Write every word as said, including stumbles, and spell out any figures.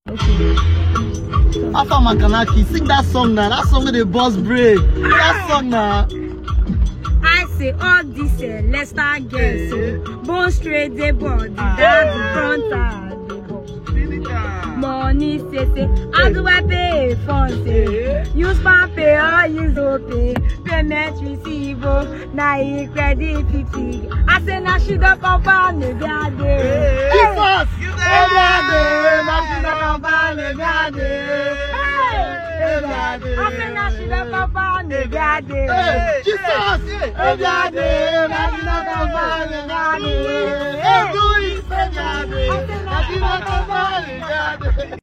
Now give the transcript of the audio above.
Okay. Alpha Makanaki, sing that song now. That song with the boss break. That song now. I say all this uh, Leicester girls, so bone straight the body, down the front and the back. Money say say, how do I pay for say? Use my pay or use okay. Payment receive, now you credit fifty. I say now she don't come back, maybe I do. Jesus! Every day, now she don't come back, maybe I do. I say now she don't come back, maybe I do. Jesus! Every day, now she don't come back, maybe I do. Every day, now she don't come back, maybe I do.